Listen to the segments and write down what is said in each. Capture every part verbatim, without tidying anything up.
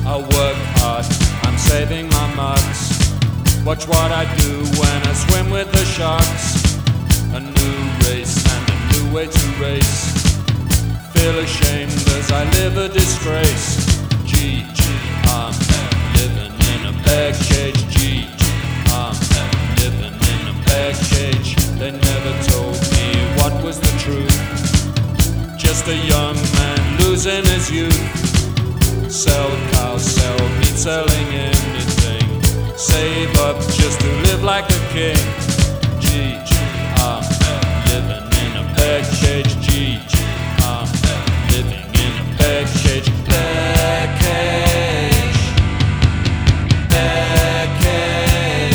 I work hard, I'm saving my mugs. Watch what I do when I swim with the sharks. A new race and a new way to race. Feel ashamed as I live a disgrace. G G, I'm living in a bag cage. G G, I'm living in a bag cage. They never told me what was the truth. Just a young man losing his youth. Sell cows, sell meat, selling anything. Save up just to live like a king. G G, I'm living in a bag cage. G G, I'm living in a bag cage. Bag cage, bag cage.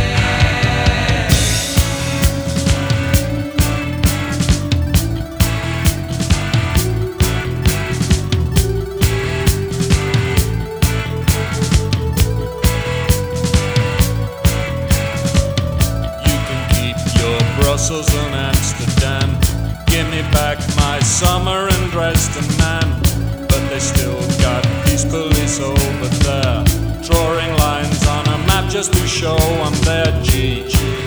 You can keep your Brussels and Amsterdam. Give me back my summer in Dresden, man. But they still got peace police over there, drawing lines on a map just to show I'm there. G G.